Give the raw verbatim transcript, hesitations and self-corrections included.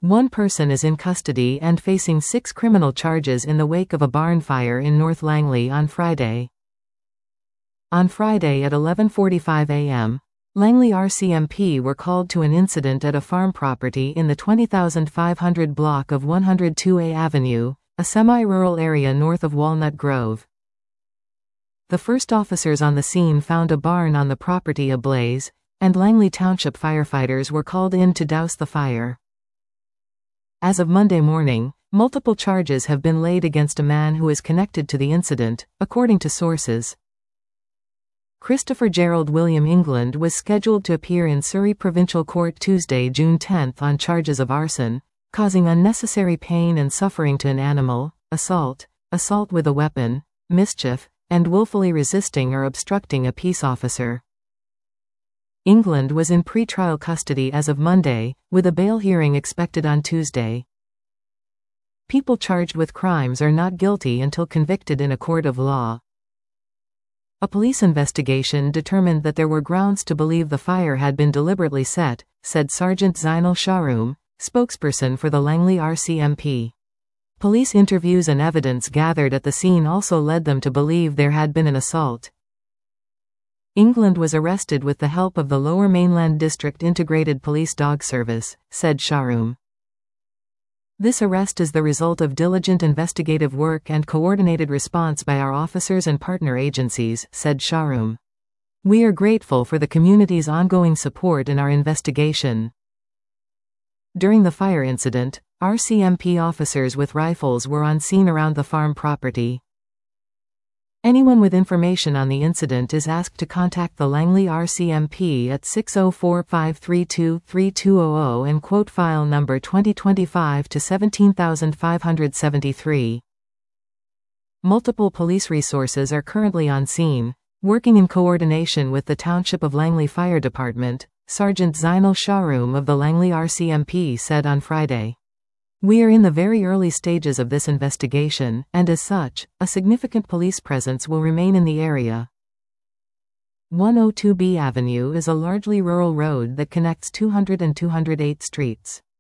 One person is in custody and facing six criminal charges in the wake of a barn fire in North Langley on Friday. On Friday at eleven forty-five a m, Langley R C M P were called to an incident at a farm property in the twenty thousand five hundred block of one oh two A Avenue, a semi-rural area north of Walnut Grove. The first officers on the scene found a barn on the property ablaze, and Langley Township firefighters were called in to douse the fire. As of Monday morning, multiple charges have been laid against a man who is connected to the incident, according to sources. Christopher Gerald William England was scheduled to appear in Surrey Provincial Court Tuesday, June tenth on charges of arson, causing unnecessary pain and suffering to an animal, assault, assault with a weapon, mischief, and willfully resisting or obstructing a peace officer. England was in pre-trial custody as of Monday, with a bail hearing expected on Tuesday. People charged with crimes are not guilty until convicted in a court of law. A police investigation determined that there were grounds to believe the fire had been deliberately set, said Sergeant Zainal Shahroom, spokesperson for the Langley R C M P. Police interviews and evidence gathered at the scene also led them to believe there had been an assault. England was arrested with the help of the Lower Mainland District Integrated Police Dog Service, said Shahroom. This arrest is the result of diligent investigative work and coordinated response by our officers and partner agencies, said Shahroom. We are grateful for the community's ongoing support in our investigation. During the fire incident, R C M P officers with rifles were on scene around the farm property. Anyone with information on the incident is asked to contact the Langley R C M P at six oh four, five three two, three two hundred and quote file number twenty twenty-five to seventeen thousand five hundred seventy-three. Multiple police resources are currently on scene, working in coordination with the Township of Langley Fire Department, Sergeant Zainal Shahroom of the Langley R C M P said on Friday. We are in the very early stages of this investigation, and as such, a significant police presence will remain in the area. one oh two B Avenue is a largely rural road that connects two hundred and two hundred eight streets.